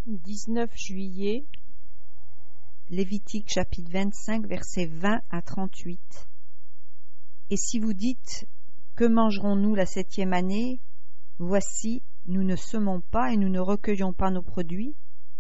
19 juillet. Lévitique chapitre 25 versets 20 à 38. Et si vous dites « Que mangerons-nous la 7e année ?» Voici, nous ne semons pas et nous ne recueillons pas nos produits.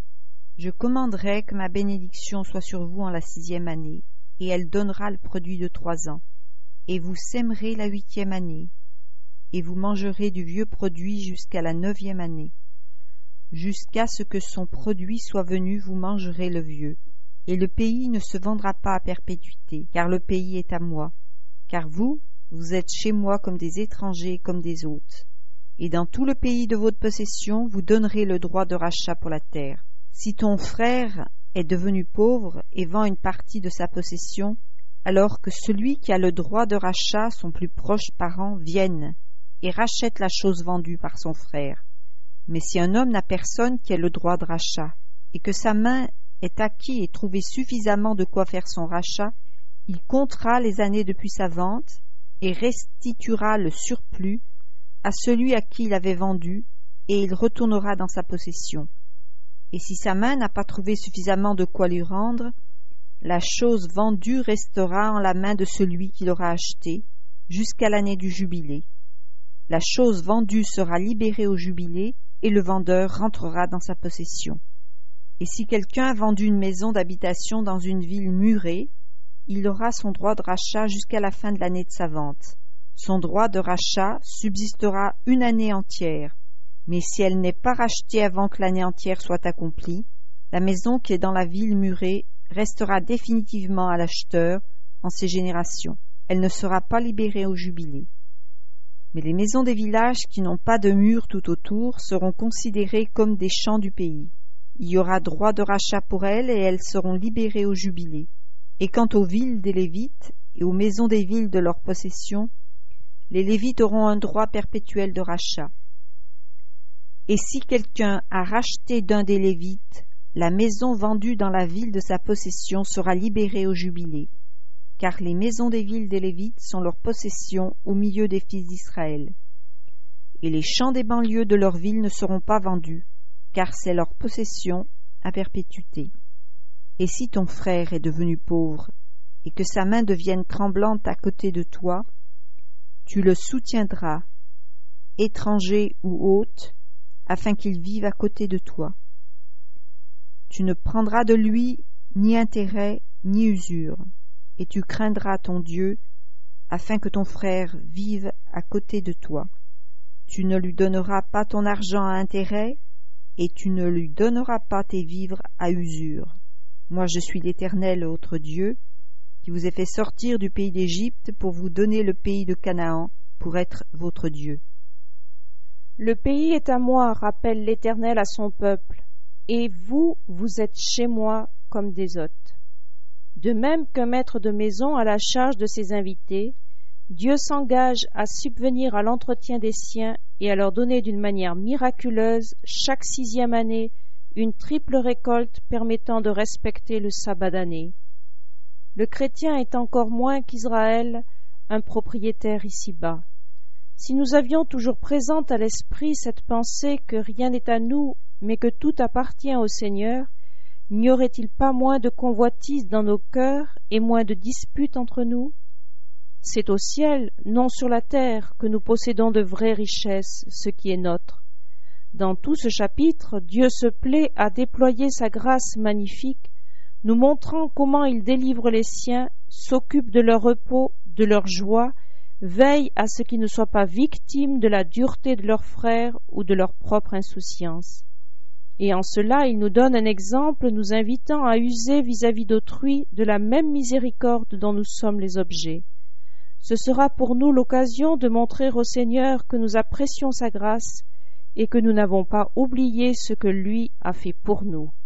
Je commanderai que ma bénédiction soit sur vous en la 6e année, et elle donnera le produit de 3 ans. Et vous sèmerez la 8e année, et vous mangerez du vieux produit jusqu'à la 9e année. Jusqu'à ce que son produit soit venu, vous mangerez le vieux. Et le pays ne se vendra pas à perpétuité, car le pays est à moi. Car vous êtes chez moi comme des étrangers, comme des hôtes. Et dans tout le pays de votre possession, vous donnerez le droit de rachat pour la terre. Si ton frère est devenu pauvre et vend une partie de sa possession, alors que celui qui a le droit de rachat, son plus proche parent, vienne et rachète la chose vendue par son frère. Mais si un homme n'a personne qui ait le droit de rachat, et que sa main ait acquis et trouvé suffisamment de quoi faire son rachat, il comptera les années depuis sa vente et restituera le surplus à celui à qui il avait vendu, et il retournera dans sa possession. Et si sa main n'a pas trouvé suffisamment de quoi lui rendre, la chose vendue restera en la main de celui qui l'aura achetée jusqu'à l'année du jubilé. La chose vendue sera libérée au jubilé, et le vendeur rentrera dans sa possession. Et si quelqu'un a vendu une maison d'habitation dans une ville murée, il aura son droit de rachat jusqu'à la fin de l'année de sa vente. Son droit de rachat subsistera une année entière, mais si elle n'est pas rachetée avant que l'année entière soit accomplie, la maison qui est dans la ville murée restera définitivement à l'acheteur en ses générations. Elle ne sera pas libérée au jubilé. Mais les maisons des villages qui n'ont pas de murs tout autour seront considérées comme des champs du pays. Il y aura droit de rachat pour elles et elles seront libérées au jubilé. Et quant aux villes des Lévites et aux maisons des villes de leur possession, les Lévites auront un droit perpétuel de rachat. Et si quelqu'un a racheté d'un des Lévites, la maison vendue dans la ville de sa possession sera libérée au jubilé, car les maisons des villes des Lévites sont leur possession au milieu des fils d'Israël. Et les champs des banlieues de leur ville ne seront pas vendus, car c'est leur possession à perpétuité. Et si ton frère est devenu pauvre, et que sa main devienne tremblante à côté de toi, tu le soutiendras, étranger ou hôte, afin qu'il vive à côté de toi. Tu ne prendras de lui ni intérêt ni usure, et tu craindras ton Dieu, afin que ton frère vive à côté de toi. Tu ne lui donneras pas ton argent à intérêt, et tu ne lui donneras pas tes vivres à usure. Moi je suis l'Éternel, votre Dieu, qui vous ai fait sortir du pays d'Égypte pour vous donner le pays de Canaan, pour être votre Dieu. Le pays est à moi, rappelle l'Éternel à son peuple, et vous êtes chez moi comme des hôtes. De même qu'un maître de maison a la charge de ses invités, Dieu s'engage à subvenir à l'entretien des siens et à leur donner d'une manière miraculeuse, chaque 6e année, une triple récolte permettant de respecter le sabbat d'année. Le chrétien est encore moins qu'Israël un propriétaire ici-bas. Si nous avions toujours présente à l'esprit cette pensée que rien n'est à nous, mais que tout appartient au Seigneur, n'y aurait-il pas moins de convoitise dans nos cœurs et moins de disputes entre nous? C'est au ciel, non sur la terre, que nous possédons de vraies richesses, ce qui est nôtre. Dans tout ce chapitre, Dieu se plaît à déployer sa grâce magnifique, nous montrant comment il délivre les siens, s'occupe de leur repos, de leur joie, veille à ce qu'ils ne soient pas victimes de la dureté de leurs frères ou de leur propre insouciance. Et en cela, il nous donne un exemple nous invitant à user vis-à-vis d'autrui de la même miséricorde dont nous sommes les objets. Ce sera pour nous l'occasion de montrer au Seigneur que nous apprécions sa grâce et que nous n'avons pas oublié ce que lui a fait pour nous.